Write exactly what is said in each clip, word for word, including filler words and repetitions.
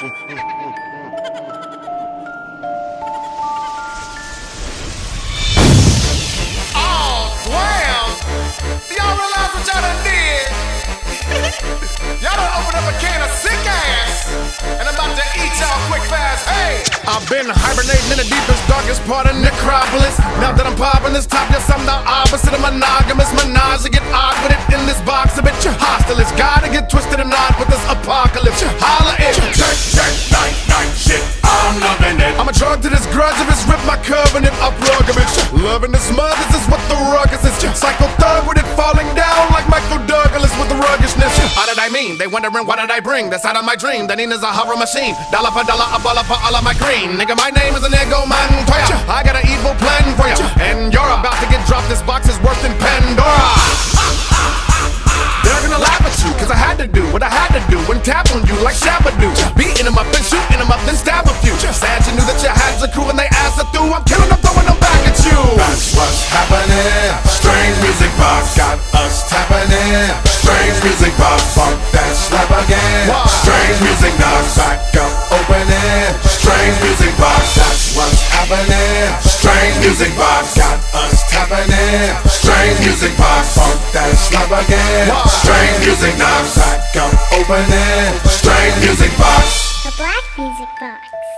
Y'all realize what y'all done did? Y'all done opened up a can of sick ass, and I'm about to eat y'all quick fast. Hey! I've been hibernating in the deepest, darkest part of Necropolis. Now that I'm popping this top, yes, I'm the opposite of monogamous. Menage, get odd with it in this box, a bit hostile. It's gotta get twisted and odd with this apocalypse. Holla it. Check, check, night, night, shit, I'm loving it. I'm a drug to this grudge if it's ripped my covenant up rugged. Loving this mud, this is what the ruckus is. Psycho thug with it falling down like Michael Douglas with the ruggishness. How did I mean? They wondering what did I bring? That's out of my dream. The Nina's a horror machine. Dollar for dollar, a baller for all of my green. Nigga, my name is Inigo Montoya. I got an evil plan for ya, and you're about to get dropped. This box is worse than Pandora. They're gonna laugh at you, cause I had to do what I had to do and tap on you like Shabba do. Beating them up and shooting them up, then stab a few. Sad you knew that you had your crew and they asked her through. I'm killing them, throwing them back at you. That's what's happening. Strange music box got us tapping in. Strange music box, funk that slap again. Wow. Strange music knocks back up, opening. Strange music box, that's what's happening. Strange music box got us tapping in. Strange music box, funk that slap again. Wow. Strange music knocks back up, opening. Strange music box. A black music box.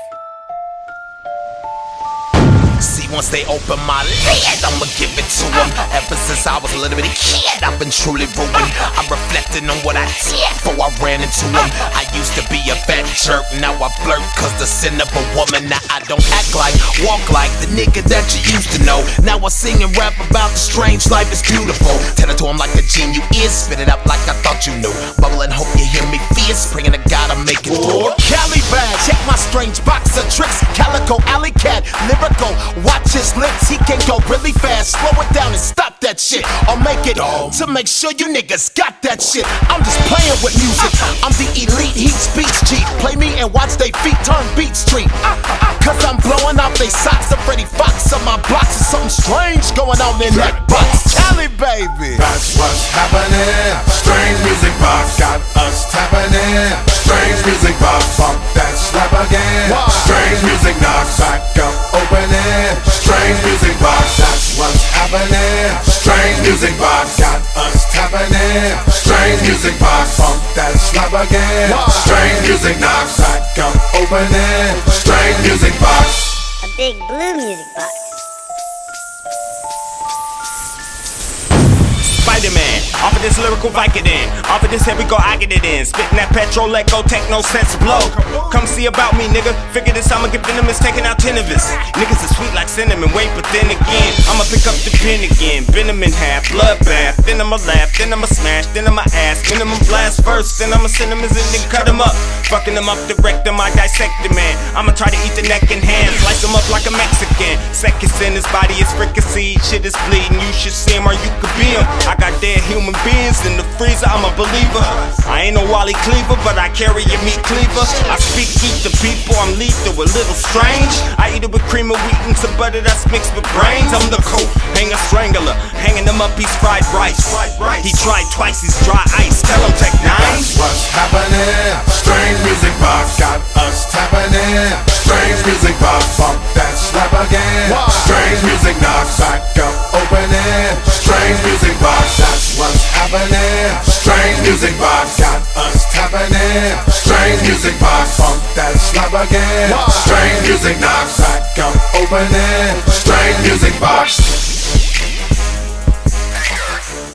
See, once they open my lid, I'ma give it to them. Ever since I was a little bitty kid, I've been truly ruined. I'm reflecting on what I did before I ran into them. I used to be a fat jerk, now I flirt cause the sin of a woman. Now I don't act like, walk like the nigga that you used to know. Now I sing and rap about the strange life is beautiful. Tell it to him like a gene you is, spit it up like I thought you knew. Bubble and hope you hear me fierce, praying to God I make it through. Cali bag, check my strange box of tricks. Calico, alley cat, lyrical. Watch his lips, he can go really fast. Slow it down and stop that shit, or make it Dumb. To make sure you niggas got that shit. I'm just playing with music. I'm the elite heat speech chief. Play me and watch they feet turn Beat Street. Cause I'm blowing off they socks. The Freddie Fox on my blocks. There's something strange going on in that box. Cali baby, that's what's happening. Strange music box got us tapping in. Strange music box, funk that slap again. Wow. Strange music knocks back up, opening. Strange music box, that's what's happening. Strange music box got us tapping in. Strange music box, funk that slap again. Wow. Strange music knocks back up, opening. Strange music box. A big blue music box. Spider-Man, off of this lyrical Vicodin. Off of this, here we go, I get it in. Spitting that petrol, let go, take no sense, blow. Come see about me, nigga. Figure this, I'ma get venomous, taking out ten of us. Niggas are sweet like cinnamon, wait, but then again, I'ma pick up the pen again. Venom in half, bloodbath, then I'ma laugh, then I'ma smash, then I'ma ask. Minimum blast first, then I'ma send them as in and cut them up. Fucking them up, direct them, I dissect the man. I'ma try to eat the neck and hands, slice them up like a Mexican. Seconds in his body is fricassee, shit is bleeding. You should see him or you could be him. I got dead human beings in the freezer, I'm a believer. I ain't no Wally Cleaver, but I carry a meat cleaver. I speak, eat the people, I'm lethal, a little strange. I eat it with cream of wheat and some butter that's mixed with brains. I'm the coat, hanger strangler, hanging them up, he's fried rice. He tried twice, he's dry ice, tell him take nine. That's what's happening. Strange music box got us tapping in. Strange music box, funk that slap again. Wow. Strange music knocks back up, opening. Strange music box, that's what's happening. Strange music box got us tapping in. Strange music box, funk that slap again. Wow. Strange music knocks back up, opening. Strange music box.